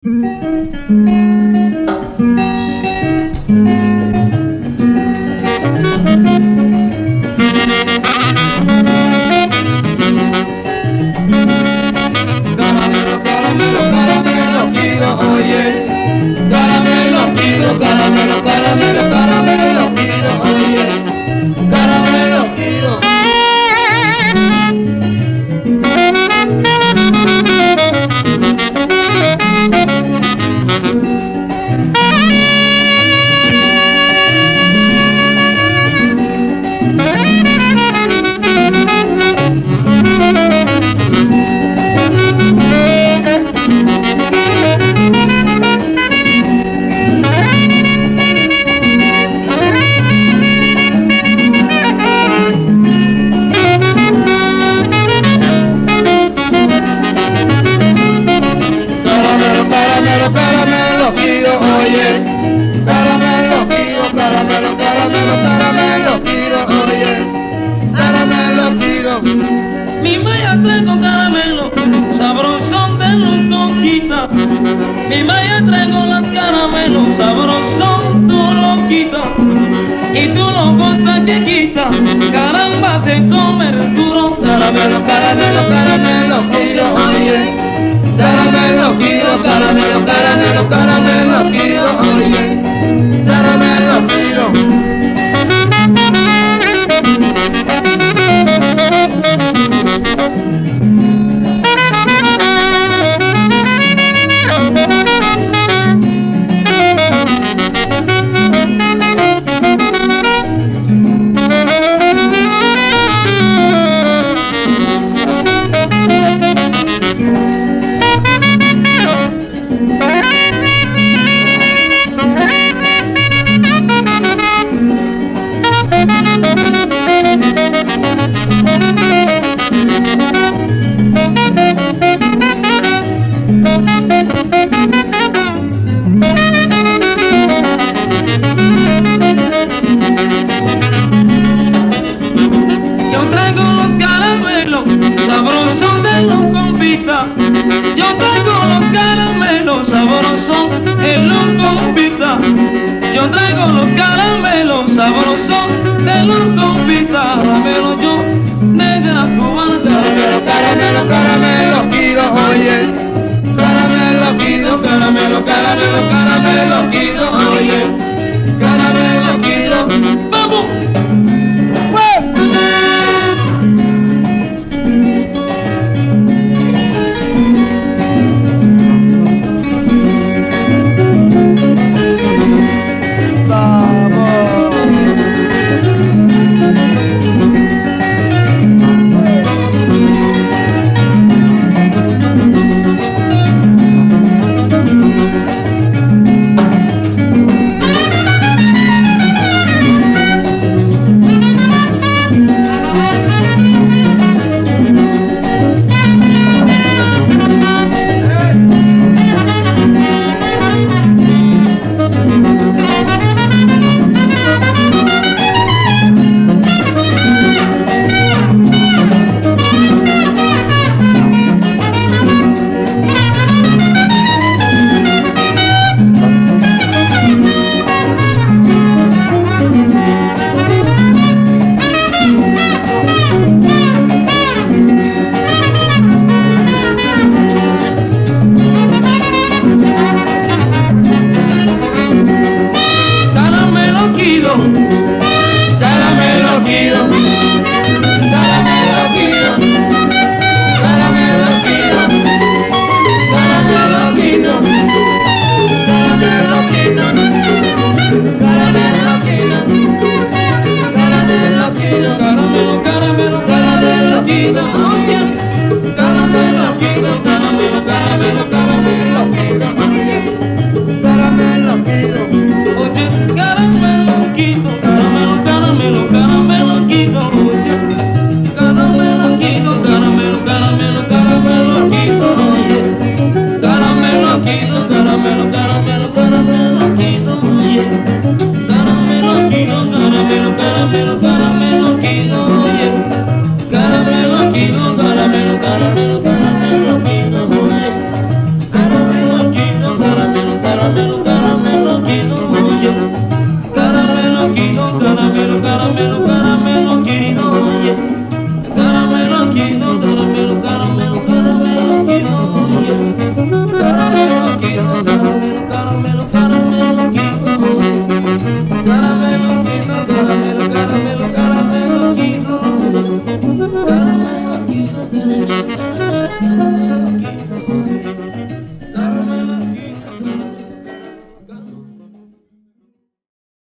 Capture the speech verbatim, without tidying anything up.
Caramelo, caramelo, caramelo, quiero, oye. Caramelo, quiero, caramelo, caramelo, caramelo, quiero, oye. Caramelo, quiero. Caramelo, caramelo, quiero, oye. Caramelo, quiero, caramelo, caramelo, caramelo, quiero, oye. Caramelo, quiero. Mi maya traigo caramelo, sabrosón de los conquista. Mi maya traigo las caramelos, sabrosón tú lo quitas. Y tú lo gozas chiquita, caramba te comes duro. Caramelo, caramelo, caramelo, quiero, oye. Caramelo, quiero, caramelo, caramelo, caramelo, quiero, oye. Caramelo, quiero. Yo traigo los caramelos, sabrosos de los confitas. Yo traigo los caramelos, sabrosos de los confitas. Yo traigo los caramelos, sabrosos de los confitas. Caramelo yo, negra cubana. Caramelo, caramelo, caramelo, quiero, oye. Caramelo, quiero, caramelo, caramelo, caramelo, quiero, oye. Caramelo, quiero. ¡Vamos! caramelo, caramelo, caramelo, caramelo, caramelo, caramelo, Thank you.